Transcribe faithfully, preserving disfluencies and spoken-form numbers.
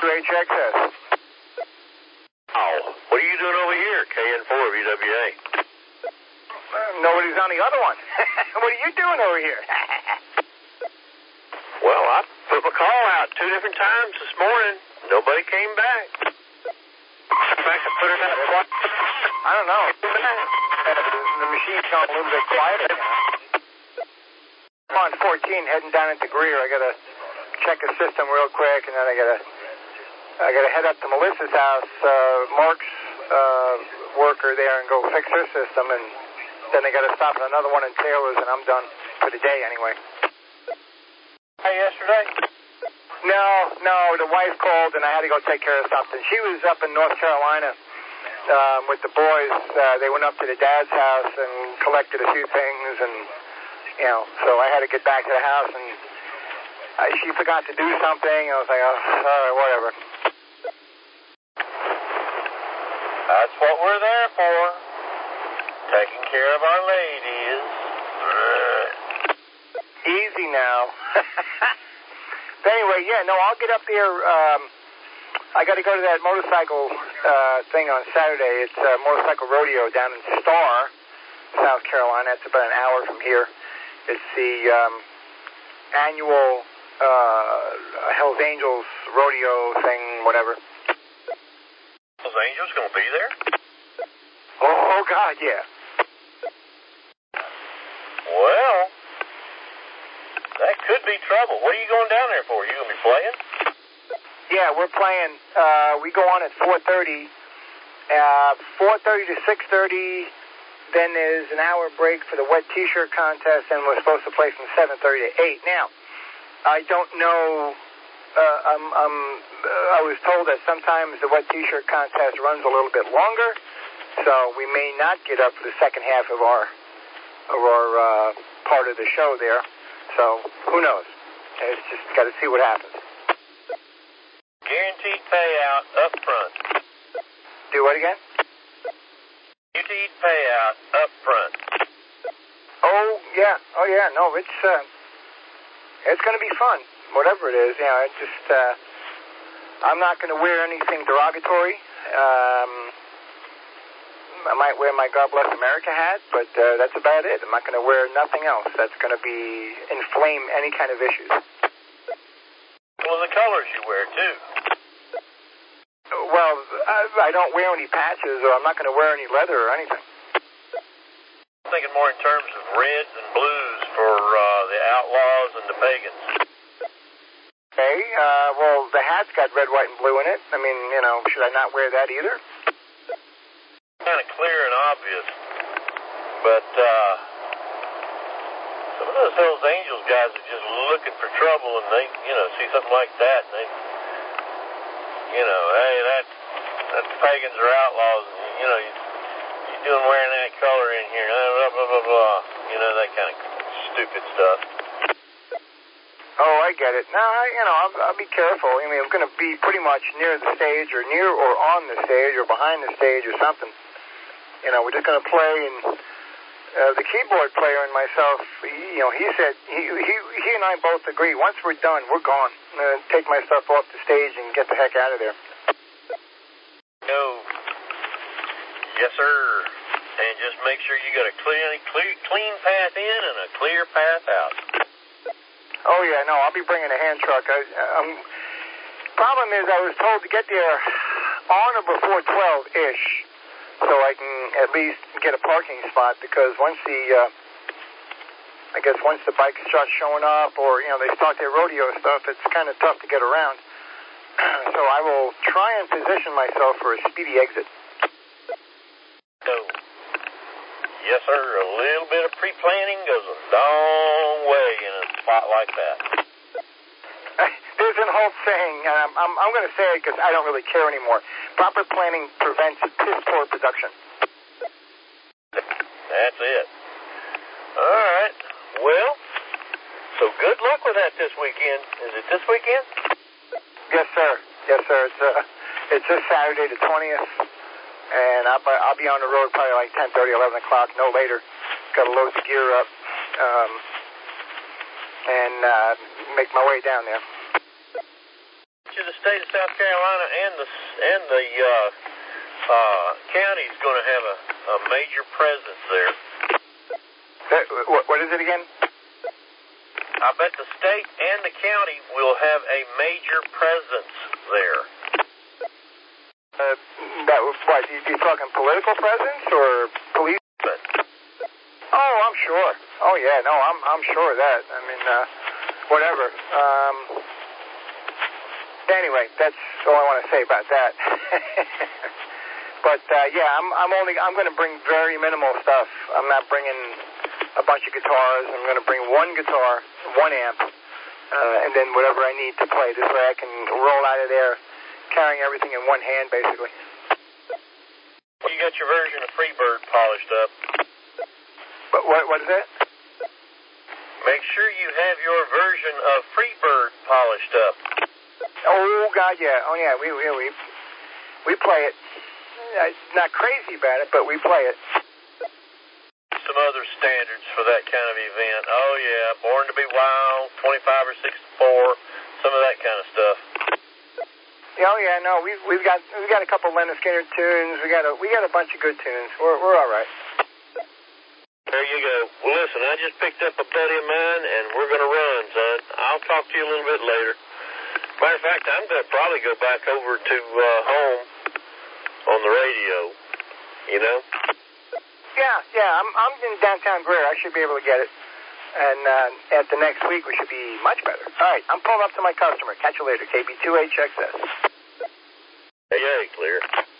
H X S. Oh, what are you doing over here, K N four V W A? Uh, nobody's on the other one. What are you doing over here? Well, I put my call out two different times this morning. Nobody came back. In fact, I put it out twice. I don't know. Uh, the machine's gone a little bit quieter now. I'm on fourteen, heading down into Greer. I gotta check the system real quick, and then I gotta I gotta head up to Melissa's house, uh, Mark's uh, worker there, and go fix her system, and then I gotta stop at another one in Taylor's, and I'm done for the day anyway. Hey, yesterday? No, no, the wife called, and I had to go take care of something. She was up in North Carolina um, with the boys. Uh, they went up to the dad's house and collected a few things, and, you know, so I had to get back to the house, and uh, she forgot to do something. I was like, oh, all right, whatever. That's what we're there for. Taking care of our ladies. Easy now. But anyway, yeah, no, I'll get up there. Um, I got to go to that motorcycle uh, thing on Saturday. It's a motorcycle rodeo down in Star, South Carolina. It's about an hour from here. It's the um, annual uh, Hells Angels rodeo thing, whatever. Hells Angels going to be there? Oh, oh, God, yeah. Well, that could be trouble. What are you going down there for? Are you going to be playing? Yeah, we're playing. Uh, we go on at four thirty. Uh, four thirty to six thirty. Then there's an hour break for the wet T-shirt contest, and we're supposed to play from seven thirty to eight. Now, I don't know. Uh, I'm, I'm, uh, I was told that sometimes the wet T-shirt contest runs a little bit longer, so we may not get up for the second half of our of our uh, part of the show there. So, who knows? It's just got to see what happens. Guaranteed payout up front. Do what again? Guaranteed payout up front. Oh, yeah. Oh, yeah. No, it's, uh, it's going to be fun. Whatever it is, you know, it's just, uh, I'm not going to wear anything derogatory. Um, I might wear my God Bless America hat, but uh, that's about it. I'm not going to wear nothing else that's going to be inflame any kind of issues. Well, the colors you wear, too. Well, I, I don't wear any patches, or I'm not going to wear any leather or anything. I'm thinking more in terms of reds and blues for uh, the outlaws and the pagans. Okay, uh, well, the hat's got red, white, and blue in it. I mean, you know, should I not wear that either? Kind of clear and obvious, but uh, some of those Hells Angels guys are just looking for trouble, and they, you know, see something like that, and they, you know, hey, that, that pagans are outlaws, and, you know, you, you doing wearing that color in here, blah, blah, blah, blah, you know, that kind of stupid stuff. Oh, I get it. No, I, you know, I'll, I'll be careful. I mean, I'm going to be pretty much near the stage, or near or on the stage, or behind the stage, or something. You know, we're just going to play, and uh, the keyboard player and myself, he, you know, he said, he, he he and I both agree, once we're done, we're gone. I'm going to take my stuff off the stage and get the heck out of there. No. Yes, sir. And just make sure you got a clean, clear, clean path in and a clear path out. Oh, yeah, no, I'll be bringing a hand truck. I, um, problem is, I was told to get there on or before twelve-ish, so I can at least get a parking spot, because once the, uh, I guess once the bikes start showing up, or, you know, they start their rodeo stuff, it's kind of tough to get around. So I will try and position myself for a speedy exit. So, yes, sir, a little bit of pre-planning goes a long way in a spot like that. There's an old saying, and I'm, I'm, I'm going to say it because I don't really care anymore. Proper planning prevents piss-poor production. That's it. All right. Well, so good luck with that this weekend. Is it this weekend? Yes, sir. Yes, sir. It's uh, it's this Saturday, the twentieth, and I'll, I'll be on the road probably like ten thirty, eleven o'clock, no later. Got to load the gear up um, and uh, make my way down there. you the state of South Carolina and the and the uh, uh, county is going to have a, a major presence there. That, what, what is it again? I bet the state and the county will have a major presence there. Uh, that was what? You, you talking political presence or police? Oh, I'm sure. Oh yeah, no, I'm I'm sure of that. I mean, uh, whatever. Um, anyway, that's all I want to say about that. But uh, yeah, I'm I'm only I'm going to bring very minimal stuff. I'm not bringing a bunch of guitars. I'm going to bring one guitar, one amp, uh, and then whatever I need to play. This way I can roll out of there carrying everything in one hand, basically. You got your version of Freebird polished up. But what what is that? Make sure you have your version of Freebird polished up. Oh God, yeah. Oh yeah, we we we we play it. It's not crazy about it, but we play it. Some other standards for that kind of event. Oh yeah, Born to Be Wild, twenty-five or sixty-four, some of that kind of stuff. Yeah, oh yeah, no, we've we've got we got a couple Leonard Skinner tunes. We got a we got a bunch of good tunes. We're we're all right. There you go. Well, listen, I just picked up a buddy of mine, and we're going to run, son. I'll talk to you a little bit later. Matter of fact, I'm going to probably go back over to uh, home on the radio, you know? Yeah, yeah, I'm I'm in downtown Greer. I should be able to get it. And uh, at the next week, we should be much better. All right, I'm pulling up to my customer. Catch you later, K B two H X S. Hey, hey, clear.